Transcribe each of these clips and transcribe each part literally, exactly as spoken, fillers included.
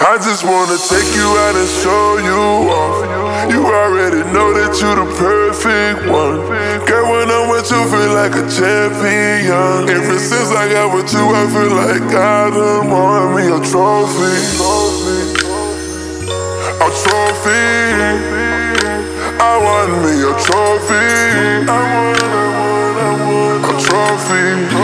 I just wanna take you out and show you off. You already know that you the perfect one. Girl, when I'm with you, feel like a champion. Ever since I got with you, I feel like I done won me a trophy. A trophy. I won me a trophy. I won, I won, I won a trophy.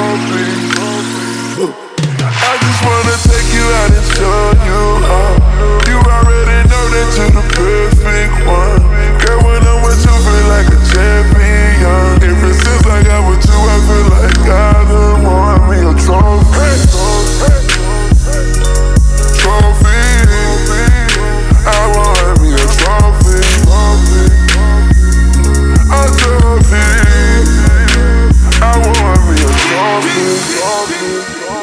I just wanna take you out and show you off. You already know that you're the perfect one. Girl, when I'm with you, feel like a champion. Ever since I got with you, I feel like I done won me a trophy. Trophy. I want me a trophy. A trophy. I want me a trophy.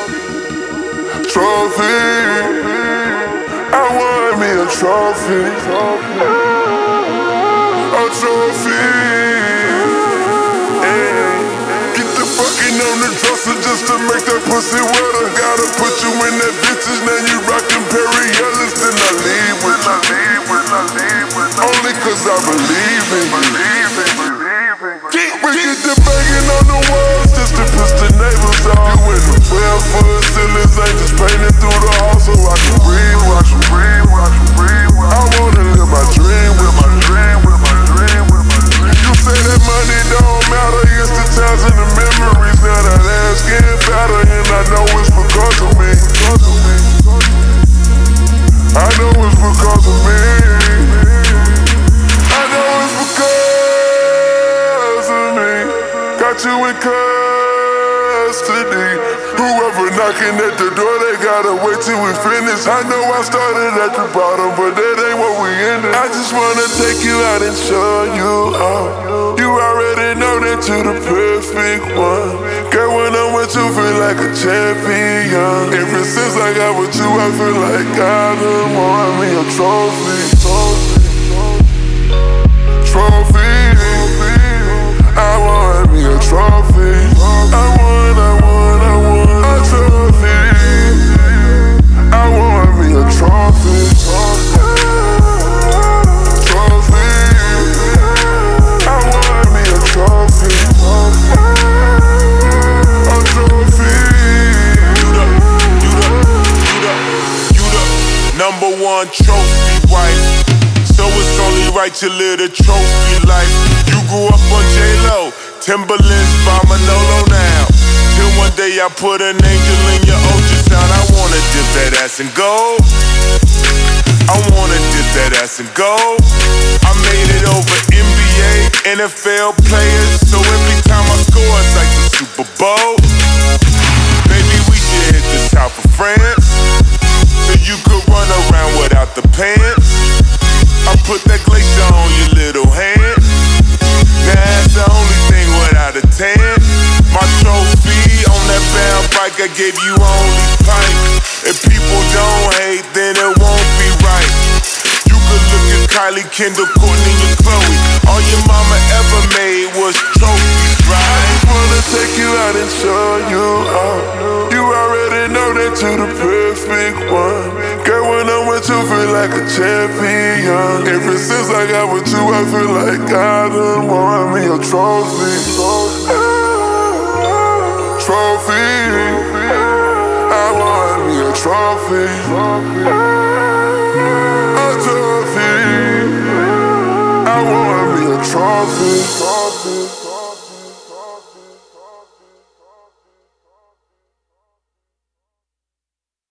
Trophy, I want me a trophy. A trophy. Hey. Get the fucking on the dresser just to make that pussy wetter. Gotta put you in that vintage, now you rockin' Perry Ellis. Then I leave with you. Only cause I believe in you. We get the banging on the walls just to piss the neighbors off. You in the twelve foot ceilings, ain't just painting through the hall so I can breathe, watch you breathe, watch you breathe. I wanna live my dream with my dream, with my dream, with my dream. You say that money don't matter, it's the times and the memories. Now that ass getting fatter and I know it's because of me. I know it's because of me. I know it's because of me. Got you in custody. Whoever knocking at the door, they gotta wait till we finish. I know I started at the bottom, but that ain't what we ended. I just wanna take you out and show you off. You already know that you're the perfect one. Girl, when I'm with you, feel like a champion. Ever since I got with you, I feel like I done won me a trophy. Trophy. I want me a trophy. I want, I want, I want a trophy. I want me a trophy. Trophy. I want me a trophy. A trophy. You the, you the, you the, you the number one trophy wife. So it's only right to live the trophy life. You grew up on J-Lo, Timberlands by Manolo now. Till one day I put an angel in your ultrasound. I wanna dip that ass in gold. I wanna dip that ass in gold. I made it over N B A, N F L players. So every time I score it's like the Super Bowl. Baby, we should hit the south of France, so you could run around without the pants. I put that glacier on your little hand. Now that's the only thing without a tan. My trophy on that bad bike, I gave you only pipe. If people don't hate, then it won't be right. You could look at Kylie, Kendall, Courtney, and Chloe. All your mama ever made was trophies, right? I just wanna take you out and show you off. You already know that you're the perfect one. Girl, when I'm with you, feel like a champion. Ever since I got with you, I feel like I done won me a trophy. Trophy. I want me a trophy. A trophy. I want me a trophy.